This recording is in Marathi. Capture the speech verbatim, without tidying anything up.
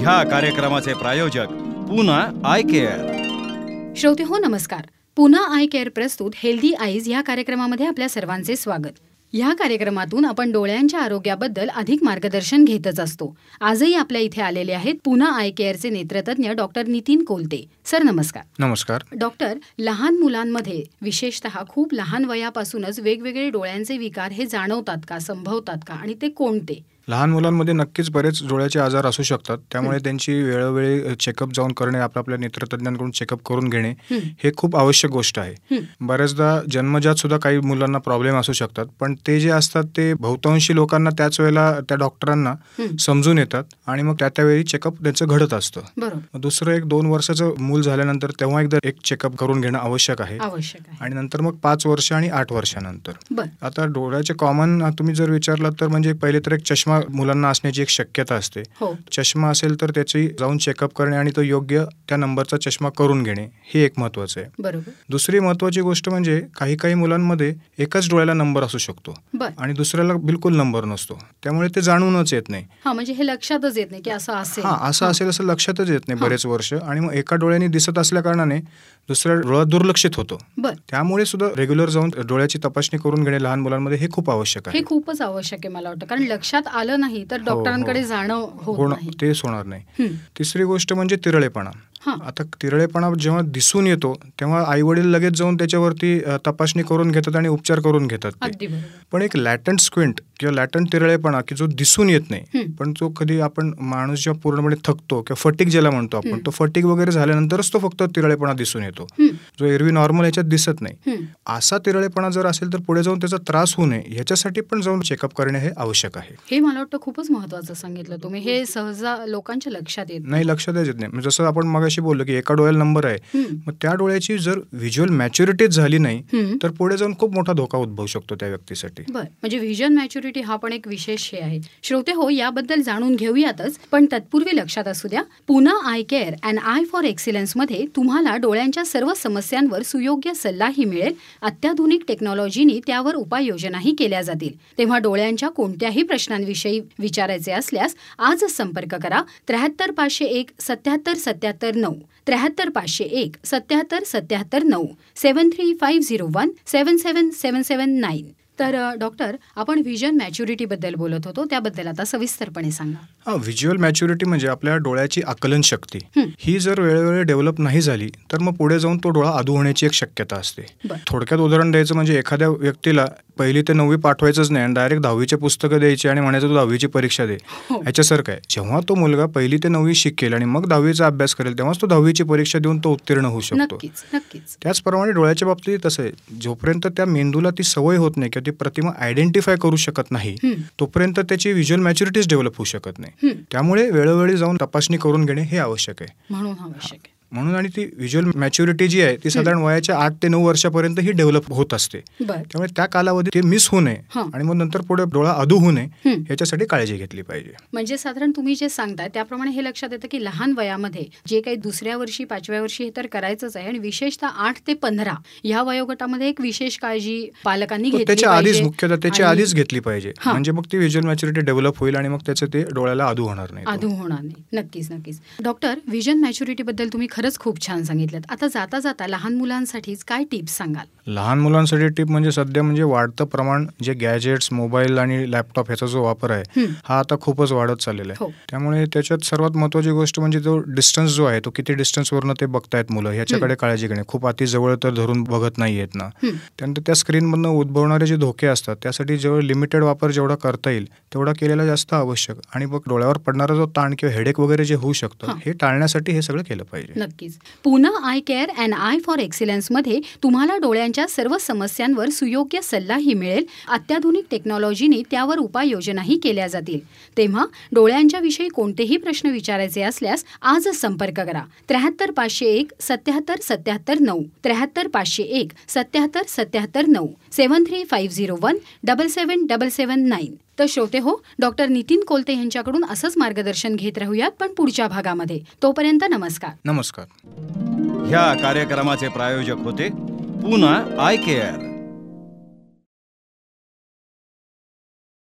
ह्या कार्यक्रमाचे प्रायोजक पूना आय केअर. श्रोते हो नमस्कार. पूना आय केअर प्रस्तुत हेल्दी आईज ह्या कार्यक्रमामध्ये आपल्या सर्वांचे स्वागत. ह्या कार्यक्रमातून आपण डोळ्यांच्या आरोग्याबद्दल अधिक मार्गदर्शन घेतच असतो. आजही आपल्या इथे आलेले आहेत पूना आय केअरचे नेत्रतज्ञ डॉक्टर नितीन कोलते. सर नमस्कार. नमस्कार. डॉक्टर, लहान मुलांमध्ये विशेषतः खूप लहान वयापासूनच वेगवेगळे डोळ्यांचे विकार हे जाणवतात का, संभवतात का, आणि ते कोणते? लहान मुलांमध्ये नक्कीच बरेच डोळ्याचे आजार असू शकतात. त्यामुळे त्यांची वेळोवेळी चेकअप जाऊन करणे, आपल्या नेत्रतज्ञांकडून चेकअप करून घेणे हे खूप आवश्यक गोष्ट आहे. बऱ्याचदा जन्मजात सुद्धा काही मुलांना प्रॉब्लेम असू शकतात, पण ते जे असतात ते बहुतांशी लोकांना त्याच वेळेला त्या डॉक्टरांना समजून येतात आणि मग त्या त्यावेळी चेकअप त्याचं घडत असतं. दुसरं एक दोन वर्षाचं मूल झाल्यानंतर तेव्हा एकदा एक चेकअप करून घेणं आवश्यक आहे. आणि नंतर मग पाच वर्ष आणि आठ वर्षानंतर. आता डोळ्याचे कॉमन तुम्ही जर विचारलात तर म्हणजे पहिले तर एक चष्मा मुलांना असण्याची एक शक्यता असते. चष्मा असेल तर त्याची जाऊन चेकअप करणे आणि तो योग्य त्या नंबरचा चष्मा करून घेणे हे एक महत्वाचं आहे. दुसरी महत्वाची गोष्ट म्हणजे काही काही मुलांमध्ये एकाच डोळ्याला नंबर असू शकतो आणि दुसऱ्याला बिलकुल नंबर नसतो. त्यामुळे ते जाणूनच येत नाही. म्हणजे हे लक्षातच येत नाही की असं असेल. हा असं असेल असं लक्षातच येत नाही बरेच वर्ष. आणि मग एका डोळ्याने दिसत असल्या कारणाने दुसऱ्या डोळा दुर्लक्षित होतो. त्यामुळे सुद्धा रेग्युलर जाऊन डोळ्याची तपासणी करून घेणे लहान मुलांमध्ये हे खूप आवश्यक आहे. हे खूपच आवश्यक आहे मला वाटतं, कारण लक्षात आलं नाही तर डॉक्टरांकडे जाणं होत नाही. तेच होणार नाही. तिसरी गोष्ट म्हणजे तिरळेपणा. आता तिरळेपणा जेव्हा दिसून येतो तेव्हा आई वडील लगेच जाऊन त्याच्यावरती तपासणी करून घेतात आणि उपचार करून घेतात. पण एक लॅटंट स्क्विंट किंवा लॅटंट तिरळेपणा की जो दिसून येत नाही, पण जो कधी आपण माणूस जेव्हा पूर्णपणे थकतो किंवा फटीक ज्याला म्हणतो आपण, तो फटीक वगैरे झाल्यानंतरच तो फक्त तिरळेपणा दिसून येतो, जो एरवी नॉर्मल ह्याच्यात दिसत नाही. असा तिरळेपणा जर असेल तर पुढे जाऊन त्याचा त्रास होऊ नये ह्याच्यासाठी पण जाऊन चेकअप करणे हे आवश्यक आहे. हे मला वाटतं खूपच महत्वाचं सांगितलं तुम्ही. हे सहजा लोकांच्या लक्षात येत नाही. लक्षात येत नाही. जसं आपण मगाशी बोललो की एका डोळ्याला नंबर आहे, मग त्या डोळ्याची जर व्हिज्युअल मॅच्युरिटी झाली नाही तर पुढे जाऊन खूप मोठा धोका उद्भवू शकतो त्या व्यक्तीसाठी. बरं, म्हणजे व्हिजन मॅच्युरिटी हा पण एक विशेष हे आहे. श्रोते हो, याबद्दल जाणून घेऊयातच, पण तत्पूर्वी लक्षात असू द्या, Poona eye care and eye for excellence मध्ये तुम्हाला डोळ्यांच्या सर्व समस्यांवर सुयोग्य सल्लाही मिळेल. अत्याधुनिक टेक्नॉलॉजीनी त्यावर उपाययोजनाही केल्या जातील. तेव्हा डोळ्यांच्या कोणत्याही प्रश्नांविषयी विचारायचे असल्यास आजच संपर्क करा. त्र्याहत्तर पाचशे एक सत्याहत्तर सत्याहत्तर नऊ त्र्याहत्तर पाचशे एक सत्याहत्तर सत्याहत्तर नऊ seven three five zero one seven seven seven seven nine. तर डॉक्टर, आपण व्हिजन मॅच्युरिटी बद्दल बोलत होतो, त्याबद्दल आता सविस्तरपणे सांगा. हा, व्हिज्युअल मॅच्युरिटी म्हणजे आपल्या डोळ्याची आकलन शक्ती ही जर वेळोवेळी डेव्हलप नाही झाली तर मग पुढे जाऊन तो डोळा अधू होण्याची एक शक्यता असते. थोडक्यात उदाहरण द्यायचं म्हणजे एखाद्या व्यक्तीला पहिली ते नववी पाठवायचंच नाही आणि डायरेक्ट दहावीचे पुस्तकं द्यायची आणि म्हणायचं तू दहावीची परीक्षा दे, ह्याच्यासारखं आहे. जेव्हा तो मुलगा पहिली ते नववी शिकेल आणि मग दहावीचा अभ्यास करेल तेव्हाच तो दहावीची परीक्षा देऊन तो उत्तीर्ण होऊ शकतो. त्याचप्रमाणे डोळ्याच्या बाबतीत तसं आहे. जोपर्यंत त्या मेंदूला ती सवय होत नाही किंवा ती प्रतिमा आयडेंटिफाय करू शकत नाही तोपर्यंत त्याची व्हिज्युअल मॅच्युरिटीच डेव्हलप होऊ शकत नाही. त्यामुळे वेळोवेळी जाऊन तपासणी करून घेणे हे आवश्यक आहे. म्हणून आवश्यक आहे म्हणून आणि ती व्हिज्युअल मॅच्युरिटी जी आहे ती साधारण वयाच्या आठ ते नऊ वर्षापर्यंत ही डेव्हलप होत असते. त्यामुळे त्या कालावधीत ते मिस होऊ नये आणि मग नंतर पुढे डोळा अधू होऊ नये याच्यासाठी काळजी घेतली पाहिजे. म्हणजे साधारण तुम्ही जे सांगताय त्याप्रमाणे हे लक्षात येतं की लहान वयामध्ये जे काही दुसऱ्या वर्षी पाचव्या वर्षी हे तर करायचंच आहे, आणि विशेषतः आठ ते पंधरा या वयोगटामध्ये एक विशेष काळजी पालकांनी घेतली त्याच्या आधीच मुख्यतः त्याच्या आधीच घेतली पाहिजे. म्हणजे मग ती व्हिज्युअल मॅच्युरिटी डेव्हलप होईल आणि मग त्याचं ते डोळ्याला अधू होणार नाही. अधू होणार नाही. नक्कीच नक्कीच. डॉक्टर, व्हिजन मॅच्युरिटी बद्दल तुम्ही खरंच खूप छान सांगितलं. आता जाता जाता लहान मुलांसाठीच काय टिप्स सांगाल? लहान मुलांसाठी टिप म्हणजे सध्या म्हणजे वाढतं प्रमाण जे गॅजेट्स, मोबाईल आणि लॅपटॉप ह्याचा जो वापर आहे हा आता खूपच वाढत चाललेला आहे. त्यामुळे त्याच्यात सर्वात महत्वाची गोष्ट म्हणजे जो डिस्टन्स जो आहे तो किती डिस्टन्सवरनं ते बघतायत मुलं ह्याच्याकडे काळजी घेणे. खूप अति जवळ तर धरून बघत नाहीयेत ना. त्यानंतर त्या स्क्रीनमधनं उद्भवणारे जे धोके असतात त्यासाठी जेवढं लिमिटेड वापर जेवढा करता येईल तेवढा केलेला जास्त आवश्यक. आणि मग डोळ्यावर पडणारा जो ताण किंवा हेडेक वगैरे जे होऊ शकतं हे टाळण्यासाठी हे सगळं केलं पाहिजे. नक्कीच. Poona eye care and eye for excellence मध्ये तुम्हाला डोळ्यांच्या सर्व समस्यांवर सुयोग्य सल्लाही मिळेल. अत्याधुनिक टेक्नॉलॉजीने त्यावर उपाययोजनाही केल्या जातील. तेव्हा डोळ्यांच्या विषयी कोणतेही प्रश्न विचारायचे असल्यास आजच संपर्क करा. त्र्याहत्तर पाचशे एक सत्याहत्तर सत्याहत्तर नऊ त्र्याहत्तर पाचशे एक सत्याहत्तर सत्याहत्तर नऊ seven three five zero one double seven double seven nine. तर श्रोते हो, डॉक्टर नितीन कोलते यांच्याकडून असंच मार्गदर्शन घेत राहूयात पण पुढच्या भागामध्ये. तोपर्यंत नमस्कार. नमस्कार. ह्या कार्यक्रमाचे प्रायोजक होते पूना आय केअर.